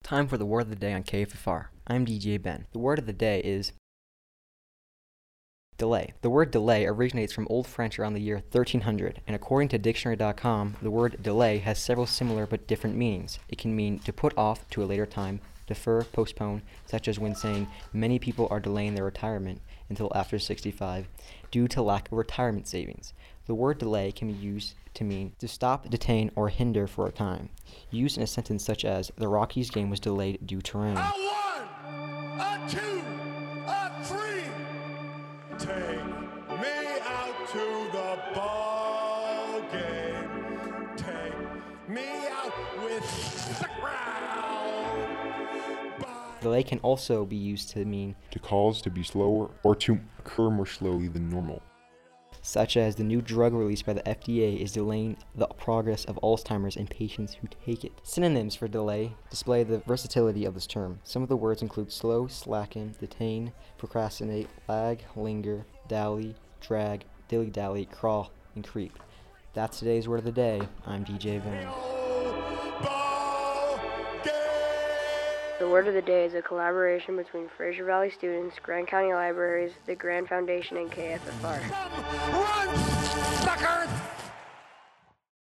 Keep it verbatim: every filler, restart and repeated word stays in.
Time for the word of the day on K F F R. I'm D J Ben. The word of the day is delay. The word delay originates from Old French around the year thirteen hundred, and according to dictionary dot com, the word delay has several similar but different meanings. It can mean to put off to a later time, defer, postpone, such as when saying many people are delaying their retirement until after sixty-five due to lack of retirement savings. The word delay can be used to mean to stop, detain, or hinder for a time. Used in a sentence such as, the Rockies game was delayed due to rain. A one, a two, a three. Take me out to the ball game. Take me out with the crowd. Delay can also be used to mean to cause to be slower or to occur more slowly than normal. Such as the new drug released by the F D A is delaying the progress of Alzheimer's in patients who take it. Synonyms for delay display the versatility of this term. Some of the words include slow, slacken, detain, procrastinate, lag, linger, dally, drag, dilly-dally, crawl, and creep. That's today's word of the day. I'm D J Van. The word of the day is a collaboration between Fraser Valley students, Grand County Libraries, the Grand Foundation, and K F F R. Run, sucker!